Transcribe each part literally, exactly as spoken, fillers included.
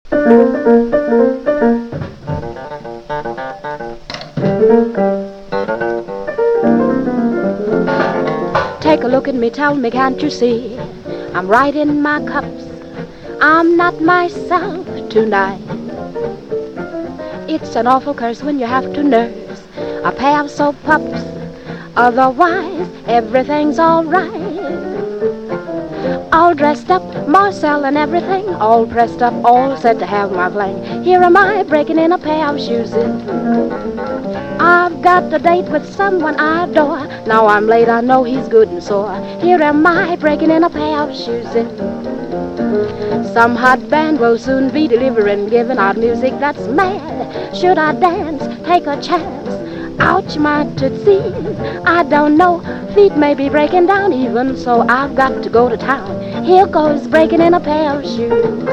Take a look at me, tell me, can't you see? I'm right in my cups. I'm not myself tonight. It's an awful curse when you have to nurse a pair of soap pups. Otherwise, everything's all right. All dressed up, Marcel and everything, all pressed up, all set to have my fling. Here am I breaking in a pair of shoes. I've got a date with someone I adore. Now I'm late, I know he's good and sore. Here am I breaking in a pair of shoes. Some hot band will soon be delivering, giving out music that's mad. Should I dance, take a chance? Ouch, my tootsies, I don't know. Feet may be breaking down, even so I've got to go to town. Here goes breaking in a pair of shoes.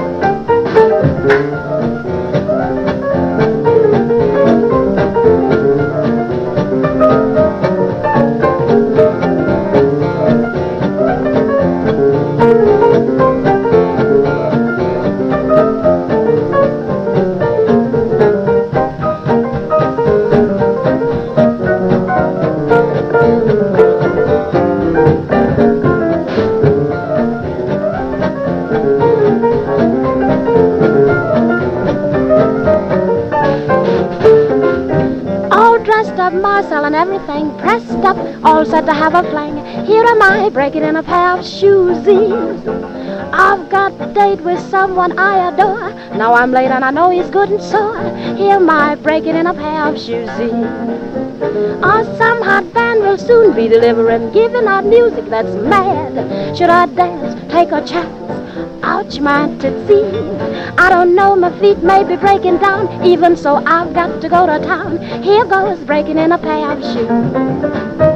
Dressed up, Marcel and everything, pressed up, all set to have a fling. Here am I, breaking in a pair of shoesies. I've got a date with someone I adore. Now I'm late and I know he's good and sore. Here am I, breaking in a pair of shoesies. Oh, some hot band will soon be delivering, giving out music that's mad. Should I dance, take a chance? Ouch, my tootsies, I don't know, my feet may be breaking down. Even so, I've got to go to town. Here goes breaking in a pair of shoes.